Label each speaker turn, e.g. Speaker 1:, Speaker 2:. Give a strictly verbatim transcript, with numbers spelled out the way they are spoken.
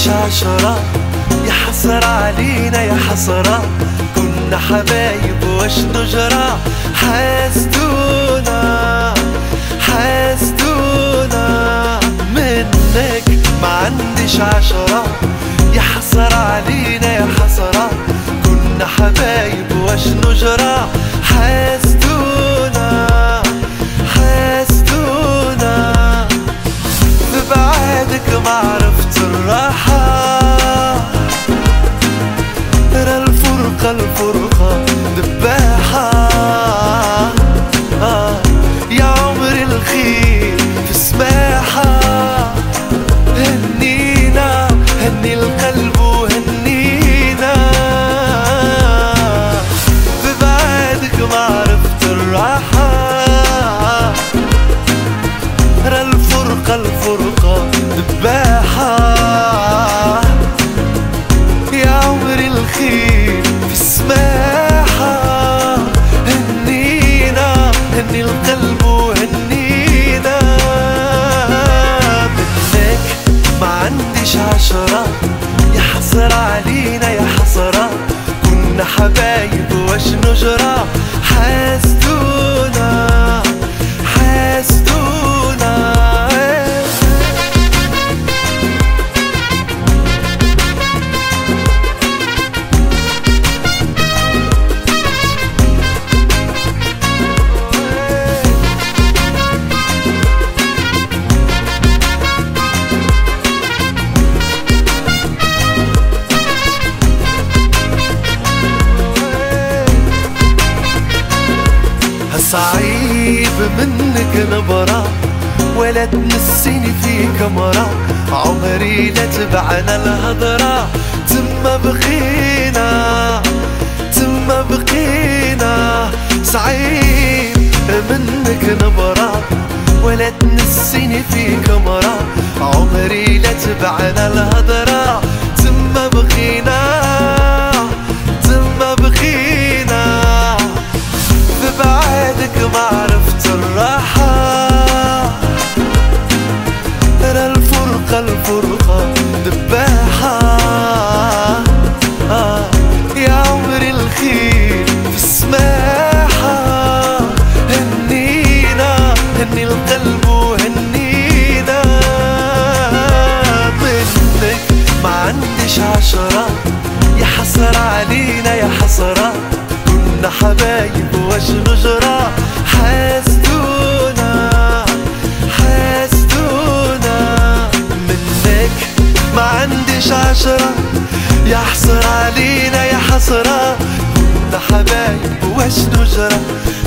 Speaker 1: عنديش عشرة، يا حسرة علينا يا حسرة، كنا حبايب واش نجرى. حاسدونا حاسدونا منك ما عنديش عشرة، يا حسرة علينا يا حسرة، كنا حبايب واش نجرى. حاسدونا حاسدونا في بعادك ما عرفت الراحة، ترى الفرقة الفرقة دباحة. آه يا عمري الخير في سماحة، هنينا هني القلب وهنينا، في بعادك ما عرفت الراحة، ترى الفرقة الفرقة دباحة. يا عمري الخير في السماحة، هنينا هني القلب وهنينا. منك ما عنديش عشرة، يا حسرة علينا يا حسرة، كنا حبايب واش نجرى. حاسدونا حاسدونا صعيب منك نبرة، ولا تنسيني في كمرة، عمري لا تبعنا الهضرة. تما بقينا تما بقينا، صعيب منك نبرة، ولا تنسيني في كمرة، عمري لا تبعنا الهضرة. تما بقينا تما بقينا، بعدك ما عرفت الراحة، ترى الفرقة الفرقة دباحة. آه يا عمري الخير في السماحة، هنينا هني القلب وهنينا. منك ما عنديش عشرة، يا حسرة علينا يا حسرة، كنا حبايب واش نجرى. حاسدونا حاسدونا منك ما عنديش عشرة، يا حسرة علينا يا حسرة، كنا حبايب واش نجرى.